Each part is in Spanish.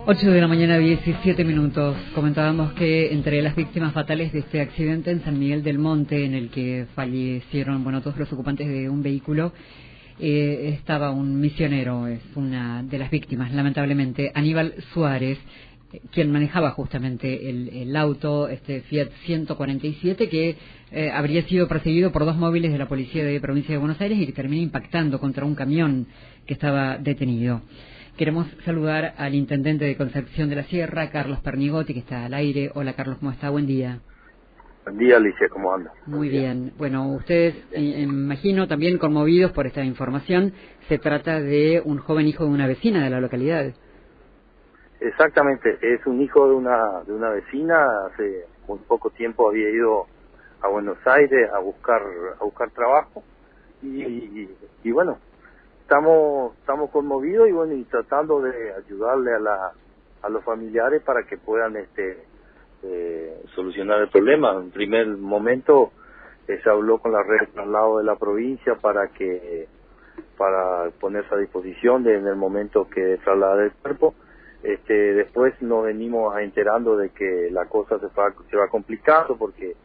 8 de la mañana, 17 minutos. Comentábamos que entre las víctimas fatales de este accidente en San Miguel del Monte, en el que fallecieron, todos los ocupantes de un vehículo, estaba un misionero, es una de las víctimas, lamentablemente, Aníbal Suárez, quien manejaba justamente el auto, este Fiat 147, que habría sido perseguido por dos móviles de la policía de Provincia de Buenos Aires y que termina impactando contra un camión que estaba detenido. Queremos saludar al intendente de Concepción de la Sierra, Carlos Pernigotti, que está al aire. Hola, Carlos, ¿cómo está? Buen día. Buen día, Alicia, ¿cómo anda? Muy bien. Bueno, ustedes, imagino, también conmovidos por esta información. Se trata de un joven hijo de una vecina de la localidad. Exactamente, es un hijo de una vecina. Hace muy poco tiempo había ido a Buenos Aires a buscar trabajo y bueno, estamos conmovidos y tratando de ayudarle a los familiares para que puedan solucionar el problema. En primer momento se habló con la red de traslado de la provincia para ponerse a disposición en el momento que traslade el cuerpo. Después nos venimos enterando de que la cosa se va complicando porque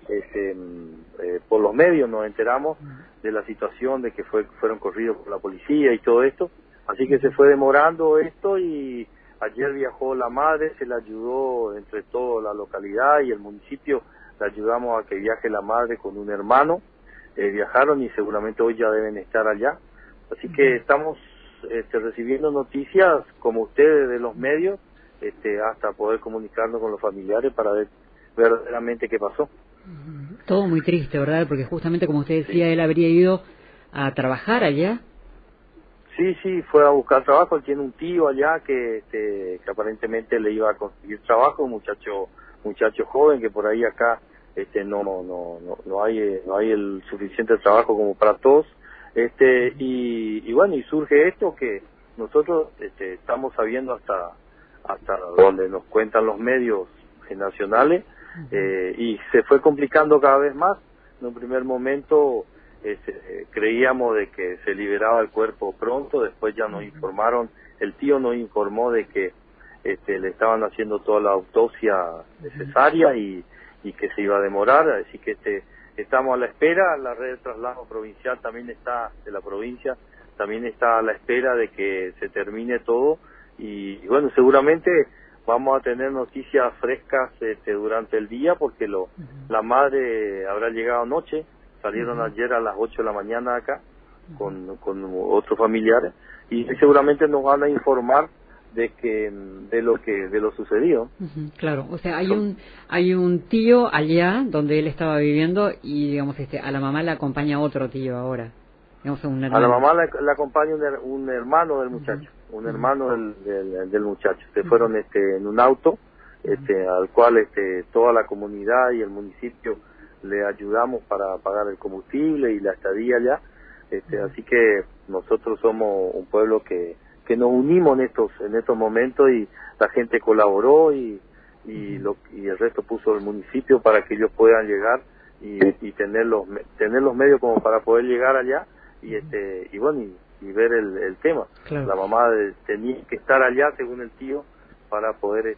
por los medios nos enteramos de la situación de que fueron corridos por la policía y todo esto, así que se fue demorando esto y ayer viajó la madre, se le ayudó entre toda la localidad y el municipio, le ayudamos a que viaje la madre con un hermano, viajaron y seguramente hoy ya deben estar allá, así que estamos recibiendo noticias como ustedes de los medios, hasta poder comunicarnos con los familiares para ver verdaderamente qué pasó. Todo muy triste, ¿verdad? Porque justamente, como usted decía, sí, él habría ido a trabajar allá. Sí, fue a buscar trabajo. Él tiene un tío allá que aparentemente le iba a conseguir trabajo, un muchacho joven que por ahí acá no hay el suficiente trabajo como para todos. Y bueno, y surge esto que nosotros estamos sabiendo hasta donde nos cuentan los medios nacionales, y se fue complicando cada vez más. En un primer momento creíamos de que se liberaba el cuerpo pronto, después ya nos informaron, el tío nos informó de que le estaban haciendo toda la autopsia necesaria y que se iba a demorar, así que estamos a la espera. La red de traslado provincial también está, de la provincia, también está a la espera de que se termine todo y bueno, seguramente vamos a tener noticias frescas durante el día porque la madre habrá llegado anoche, salieron ayer a las 8 de la mañana acá con otros familiares y seguramente nos van a informar de lo sucedido. Claro, o sea, hay un tío allá donde él estaba viviendo y digamos a la mamá la acompaña otro tío ahora. Digamos, un hermano. A la mamá la acompaña un hermano del muchacho, un hermano del muchacho. Se fueron en un auto al cual toda la comunidad y el municipio le ayudamos para pagar el combustible y la estadía allá. Así que nosotros somos un pueblo que nos unimos en estos momentos y la gente colaboró y el resto puso el municipio para que ellos puedan llegar y tener los medios como para poder llegar allá y bueno y ver el tema. Claro. La mamá tenía que estar allá según el tío para poder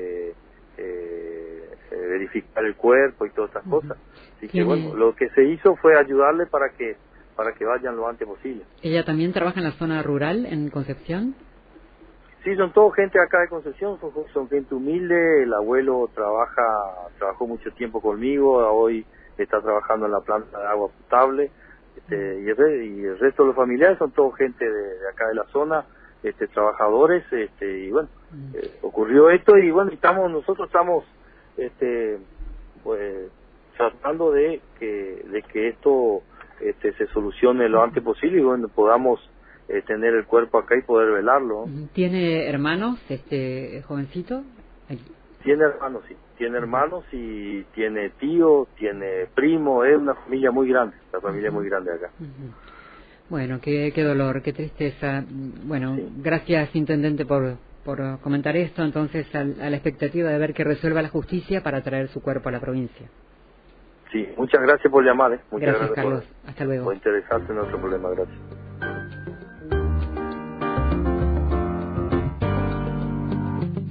verificar el cuerpo y todas estas cosas. Así que bueno, lo que se hizo fue ayudarle para que vayan lo antes posible. ¿Ella también trabaja en la zona rural, en Concepción? Sí, son todo gente acá de Concepción, son gente humilde. El abuelo trabajó mucho tiempo conmigo, hoy está trabajando en la planta de agua potable, y el resto de los familiares son todo gente de acá de la zona, trabajadores, y bueno, ocurrió esto y bueno, nosotros estamos pues tratando de que esto se solucione lo antes posible y bueno, podamos tener el cuerpo acá y poder velarlo. ¿Tiene hermanos, jovencito? Tiene hermanos, sí. Tiene hermanos y tiene tío, tiene primo, es una familia muy grande, la familia muy grande acá. Bueno, qué dolor, qué tristeza. Bueno, sí. Gracias, intendente, por comentar esto. Entonces, a la expectativa de ver que resuelva la justicia para traer su cuerpo a la provincia. Sí, muchas gracias por llamar. Muchas gracias Carlos. Hasta luego. Por interesarse en nuestro problema. Gracias.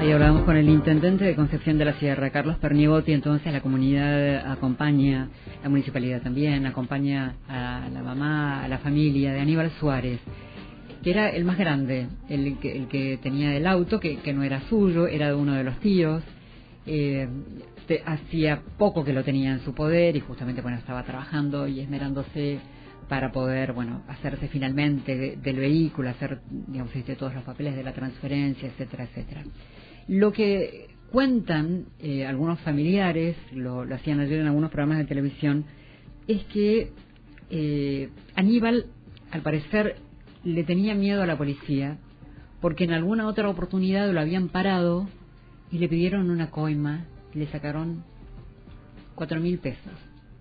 Ahí hablábamos con el intendente de Concepción de la Sierra, Carlos Pernigotti. Entonces la comunidad acompaña, la municipalidad también, acompaña a la mamá, a la familia de Aníbal Suárez, que era el más grande, el que tenía el auto, que no era suyo, era de uno de los tíos. Hacía poco que lo tenía en su poder y justamente estaba trabajando y esmerándose para poder hacerse finalmente del vehículo, hacer todos los papeles de la transferencia, etcétera, etcétera. Lo que cuentan algunos familiares, lo hacían ayer en algunos programas de televisión, es que Aníbal, al parecer, le tenía miedo a la policía porque en alguna otra oportunidad lo habían parado y le pidieron una coima y le sacaron 4.000 pesos.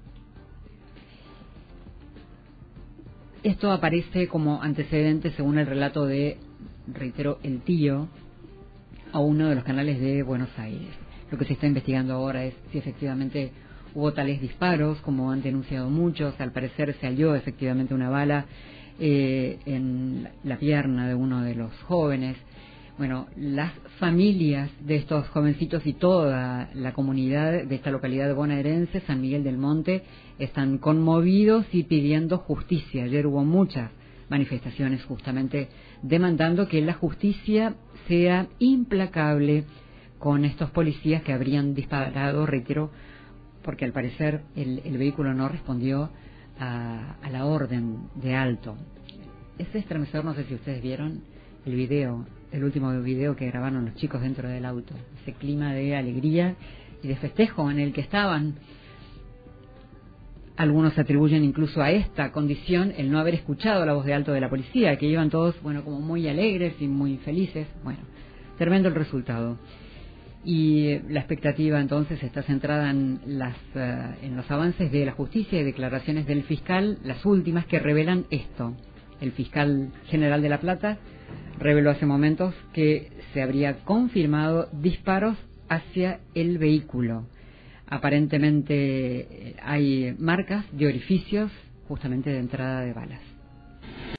Esto aparece como antecedente según el relato de, reitero, el tío a uno de los canales de Buenos Aires. Lo que se está investigando ahora es si efectivamente hubo tales disparos, como han denunciado muchos. Al parecer se halló efectivamente una bala en la pierna de uno de los jóvenes. Las familias de estos jovencitos y toda la comunidad de esta localidad bonaerense, San Miguel del Monte, están conmovidos y pidiendo justicia. Ayer hubo muchas manifestaciones justamente demandando que la justicia sea implacable con estos policías que habrían disparado, reitero, porque al parecer el vehículo no respondió a la orden de alto. Es estremecedor, no sé si ustedes vieron el video, el último video que grabaron los chicos dentro del auto, ese clima de alegría y de festejo en el que estaban. Algunos atribuyen incluso a esta condición el no haber escuchado la voz de alto de la policía, que iban todos, como muy alegres y muy felices. Tremendo el resultado. Y la expectativa entonces está centrada en los avances de la justicia y declaraciones del fiscal, las últimas que revelan esto. El fiscal general de La Plata reveló hace momentos que se habría confirmado disparos hacia el vehículo. Aparentemente hay marcas de orificios justamente de entrada de balas.